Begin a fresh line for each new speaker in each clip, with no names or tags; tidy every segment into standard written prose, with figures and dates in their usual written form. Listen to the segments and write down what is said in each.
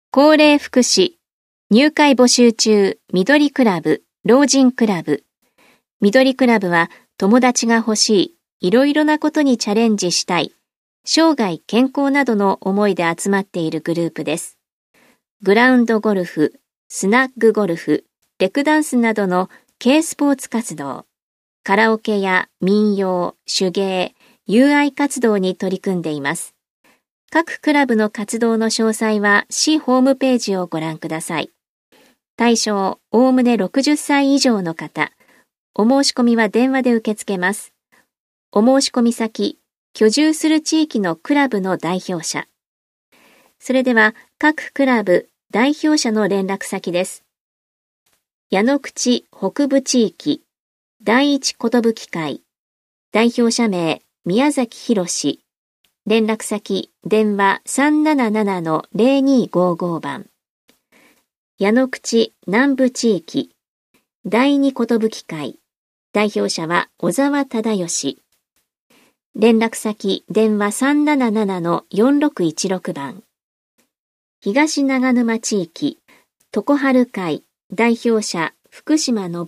高齢福祉、入会募集中、緑クラブ、老人クラブ。緑クラブは友達が欲しい、いろいろなことにチャレンジしたい、生涯健康などの思いで集まっているグループです。グラウンドゴルフ、スナッグゴルフ、レクダンスなどの軽スポーツ活動、カラオケや民謡、手芸、友愛活動に取り組んでいます。各クラブの活動の詳細は市ホームページをご覧ください。対象、おおむね60歳以上の方。お申し込みは電話で受け付けます。お申し込み先、居住する地域のクラブの代表者。それでは各クラブ代表者の連絡先です。矢野口北部地域第一寿会代表者名宮崎博連絡先電話 377-0255 番。矢野口南部地域第二寿会代表者は小沢忠義連絡先電話 377-4616 番。東長沼地域常春会代表者福島昇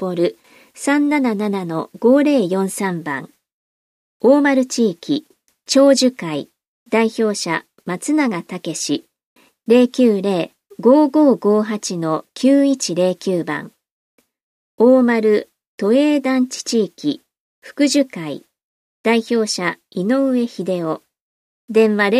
377-5043 番。大丸地域長寿会代表者松永武 090-5558-9109 番。大丸都営団地地域福寿会代表者井上秀夫電話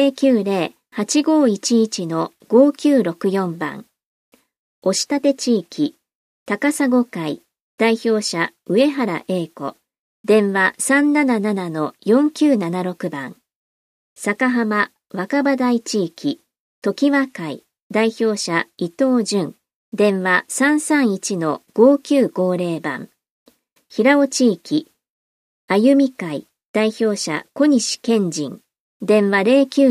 090-8511-5964 番。押立地域高砂会代表者上原英子電話 377-4976 番。坂浜若葉台地域常盤会代表者伊藤淳電話 331-5950 番。平尾地域歩み会代表者小西健人電話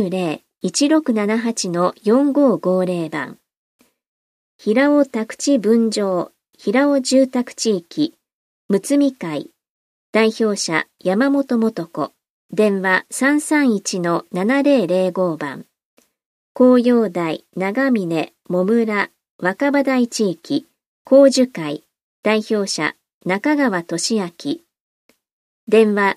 090-1678-4550 番。平尾宅地分譲平尾住宅地域むつみ会代表者山本素子電話 331-7005 番。紅葉台長峰茂村若葉台地域紅樹会代表者中川俊明電話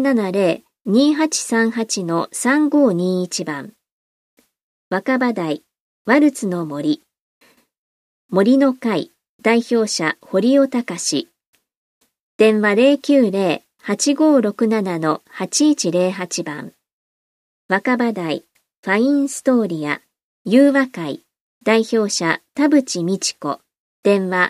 070-2838-3521 番。若葉台ワルツの森森の会代表者堀尾隆電話 090-8567-8108 番。若葉台ファインストーリア融和会代表者田淵美智子電話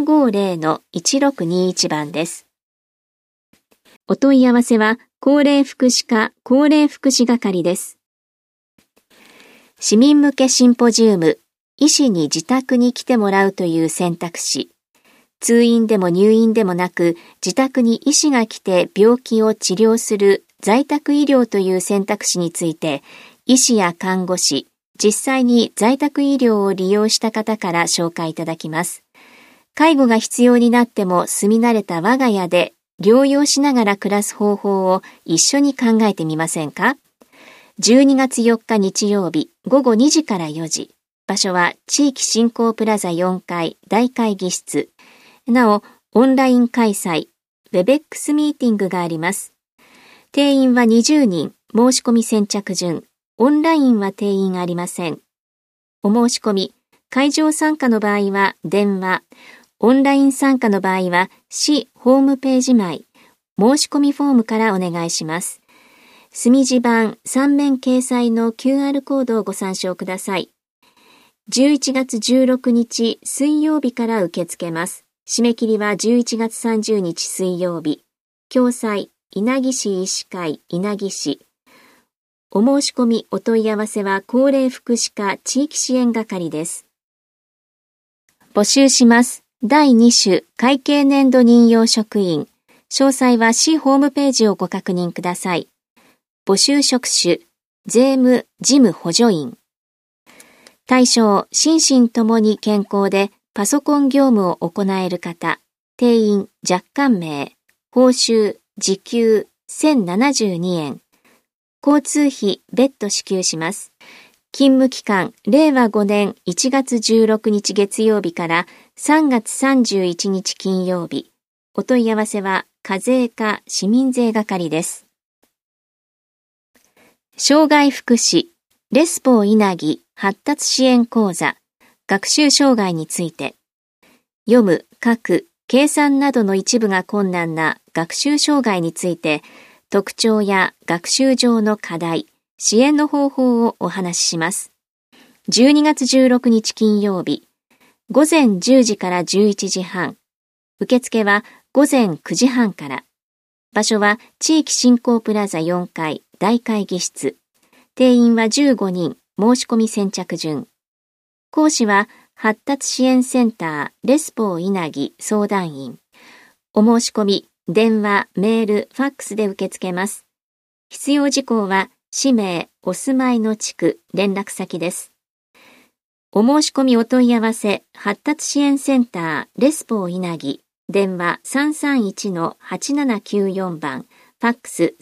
350-1621 番です。お問い合わせは高齢福祉課高齢福祉係です。市民向けシンポジウム医師に自宅に来てもらうという選択肢。通院でも入院でもなく自宅に医師が来て病気を治療する在宅医療という選択肢について医師や看護師、実際に在宅医療を利用した方から紹介いただきます。介護が必要になっても住み慣れた我が家で療養しながら暮らす方法を一緒に考えてみませんか？ 12 月4日日曜日午後2時から4時。場所は地域振興プラザ4階大会議室。なお、オンライン開催、WebEx ミーティングがあります。定員は20人、申し込み先着順。オンラインは定員ありません。お申し込み、会場参加の場合は電話、オンライン参加の場合は市ホームページ内、申し込みフォームからお願いします。墨字版3面掲載の QR コードをご参照ください。11月16日水曜日から受け付けます。締め切りは11月30日水曜日。共催、稲城市医師会稲城市。お申し込みお問い合わせは高齢福祉課地域支援係です。募集します。第2種会計年度任用職員。詳細は市ホームページをご確認ください。募集職種、税務事務補助員。対象、心身ともに健康でパソコン業務を行える方。定員、若干名。報酬、時給1072円。交通費別途支給します。 勤務期間、令和5年1月16日月曜日から3月31日金曜日。お問い合わせは、課税課市民税係です。障害福祉、レスポー稲城発達支援講座、学習障害について、読む、書く、計算などの一部が困難な学習障害について、特徴や学習上の課題、支援の方法をお話しします。12月16日金曜日、午前10時から11時半、受付は午前9時半から、場所は地域振興プラザ4階大会議室、定員は15人、申し込み先着順。講師は発達支援センターレスポー稲城相談員。お申し込み、電話、メール、ファックスで受け付けます。必要事項は、氏名、お住まいの地区、連絡先です。お申し込みお問い合わせ、発達支援センターレスポー稲城、電話 331-8794 番、ファックス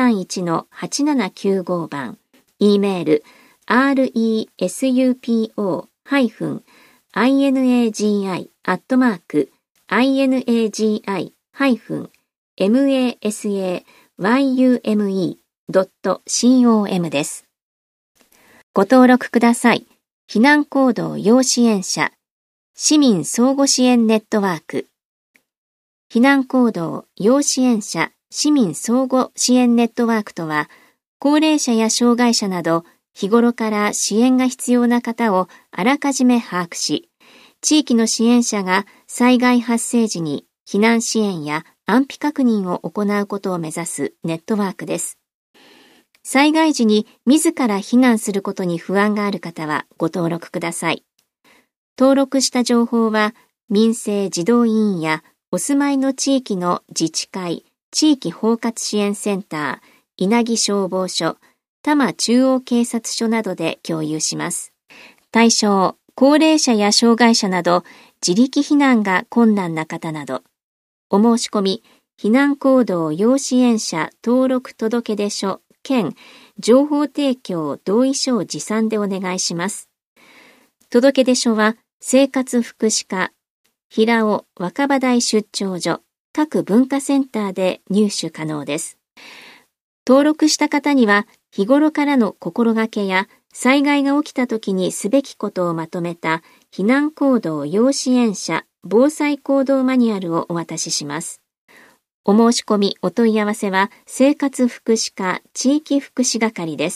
331-8795 番、E メール、resupo-inagi-masayume.com です。ご登録ください。避難行動要支援者、市民相互支援ネットワーク。避難行動要支援者、市民相互支援ネットワークとは、高齢者や障害者など、日頃から支援が必要な方をあらかじめ把握し、地域の支援者が災害発生時に避難支援や安否確認を行うことを目指すネットワークです。災害時に自ら避難することに不安がある方はご登録ください。登録した情報は民生児童委員やお住まいの地域の自治会、地域包括支援センター、稲城消防署、多摩中央警察署などで共有します。対象、高齢者や障害者など自力避難が困難な方など、お申し込み、避難行動要支援者登録届出書兼情報提供同意書を持参でお願いします。届出書は生活福祉課、平尾若葉台出張所、各文化センターで入手可能です。登録した方には日頃からの心がけや災害が起きた時にすべきことをまとめた避難行動要支援者防災行動マニュアルをお渡しします。お申し込みお問い合わせは生活福祉課地域福祉係です。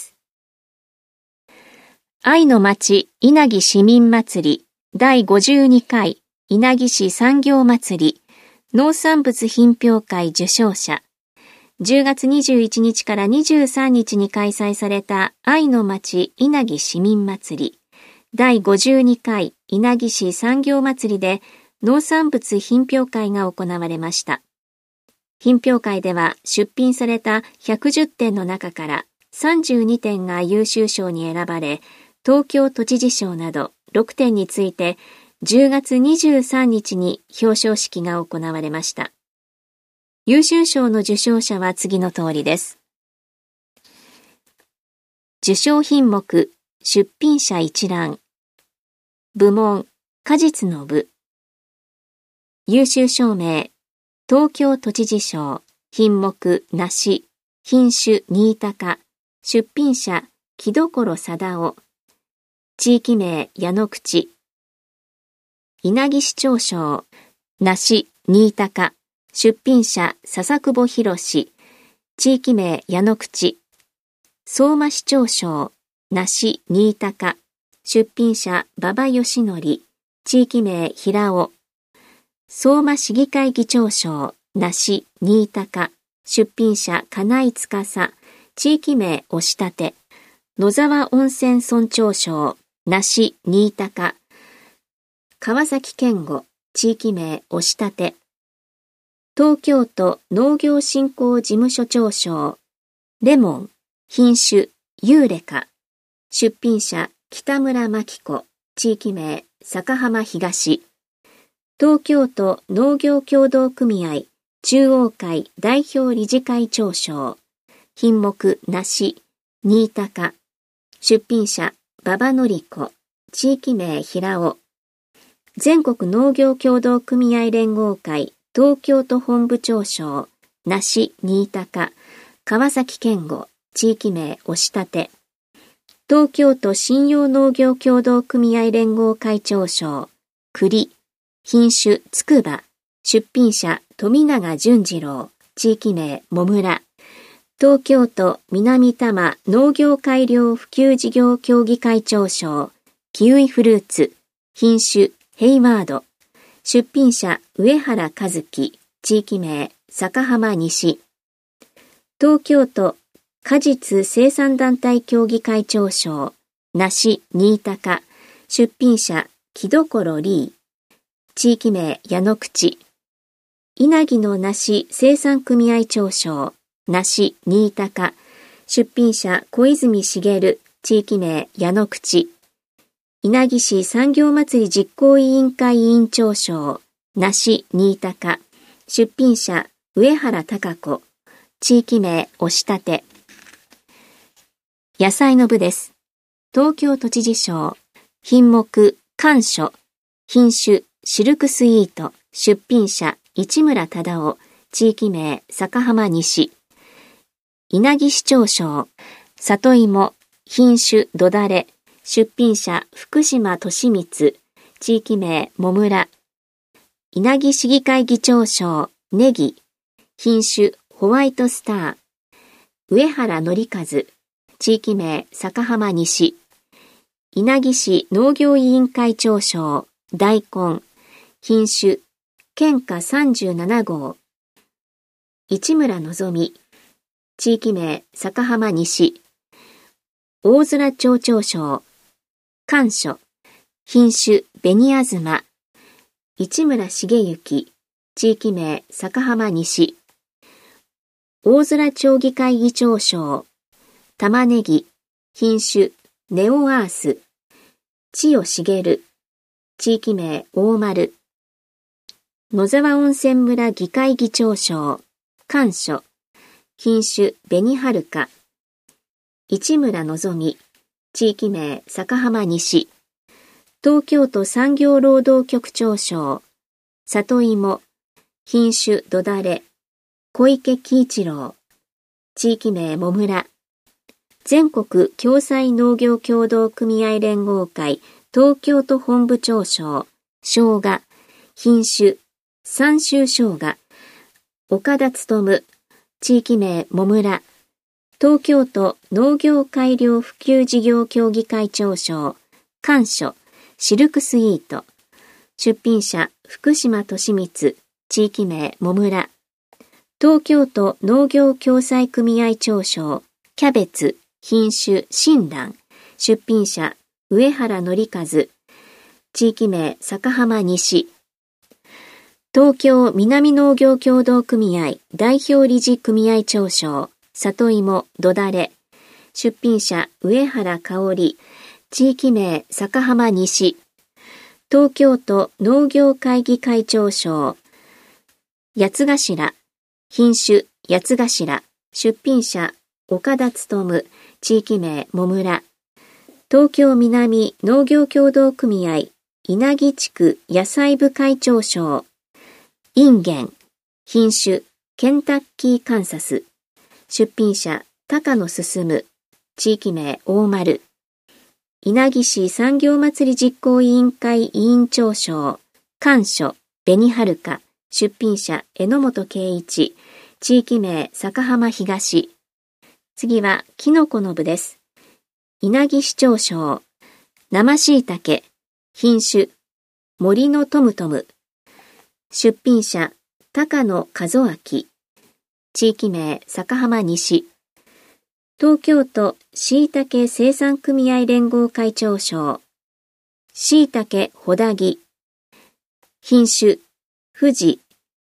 愛の町稲城市民祭り第52回稲城市産業祭り農産物品評会受賞者10月21日から23日に開催された愛の町稲城市民祭り第52回稲城市産業祭りで農産物品評会が行われました。品評会では出品された110点の中から32点が優秀賞に選ばれ、東京都知事賞など6点について10月23日に表彰式が行われました。優秀賞の受賞者は次の通りです。受賞品目、出品者一覧。部門、果実の部。優秀賞名、東京都知事賞、品目、梨、品種、新高。出品者、木所貞夫。地域名、矢野口。稲城市長賞、梨、新高。出品者、笹久保博士。地域名、矢野口。相馬市長賞、梨、新高。出品者、馬場義則。地域名、平尾。相馬市議会議長賞、梨、新高。出品者、金井司。地域名、押立。野沢温泉村長賞、梨、新高。川崎健吾。地域名、押立。東京都農業振興事務所長賞、レモン、品種、ユーレカ。出品者、北村真紀子。地域名、坂浜東。東京都農業協同組合中央会代表理事会長賞。品目、梨、新高。出品者、 馬場典子、地域名平尾。全国農業協同組合連合会東京都本部長賞、梨新高、川崎健吾、地域名押立。東京都信用農業協同組合連合会長賞、栗、品種つくば、出品者富永淳二郎、地域名もむら。東京都南多摩農業改良普及事業協議会長賞、キウイフルーツ、品種ヘイワード。出品者上原和樹、地域名坂浜西。東京都果実生産団体協議会長賞、梨新高。出品者木所リー。地域名矢野口。稲城の梨生産組合長賞、梨新高。出品者小泉茂。地域名矢野口。稲城市産業まつり実行委員会委員長賞、梨新高。出品者上原貴子。地域名押立。野菜の部です。東京都知事賞、品目甘薯。品種シルクスイート。出品者市村忠夫。地域名坂浜西。稲城市長賞、里芋。品種どだれ。出品者福島俊光。地域名もむら。稲城市議会議長賞、ネギ。品種ホワイトスター。上原紀和。地域名坂浜西。稲城市農業委員会長賞、大根。品種県下37号。市村のぞみ。地域名坂浜西。大空町長賞、甘薯。品種紅あずま。市村茂之。地域名坂浜西。大空町議会議長賞、玉ねぎ。品種ネオアース。千代茂。地域名大丸。野沢温泉村議会議長賞、甘薯。品種紅はるか。市村のぞみ。地域名坂浜西。東京都産業労働局長賞、里芋。品種どだれ。小池喜一郎。地域名もむら。全国共済農業協同組合連合会東京都本部長賞、生姜。品種三州生姜。岡田勉。地域名もむら。東京都農業改良普及事業協議会長賞、甘薯。シルクスイート。出品者福島俊光。地域名もむら。東京都農業共済組合長賞、キャベツ。品種新蘭。出品者上原紀和。地域名坂浜西。東京南農業協同組合代表理事組合長賞、里芋どだれ。出品者上原香織。地域名坂浜西。東京都農業会議会長賞、八つ頭。品種八つ頭。出品者岡田勉。地域名もむら。東京南農業協同組合稲城地区野菜部会長賞、インゲン。品種ケンタッキーカンサス。出品者高野進。地域名大丸。稲城市産業まつり実行委員会委員長賞、甘薯紅はるか。出品者榎本圭一。地域名坂浜東。次はキノコの部です。稲城市長賞、生しいたけ。品種森のトムトム。出品者高野和明。地域名坂浜西。東京都しいたけ生産組合連合会長賞、しいたけほだぎ。品種富士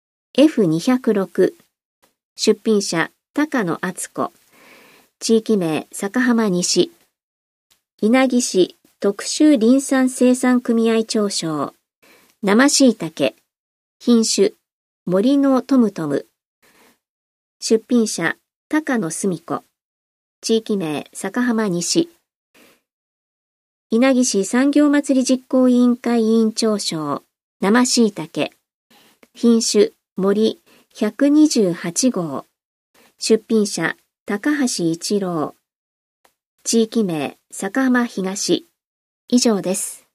F206。出品者高野敦子。地域名坂浜西。稲城市特殊林産生産組合長賞、生しいたけ。品種森のトムトム。出品者高野澄子。地域名坂浜西。 稲城市産業まつり実行委員会委員長賞生しいたけ品種森128号出品者高橋一郎地域名坂浜東以上です。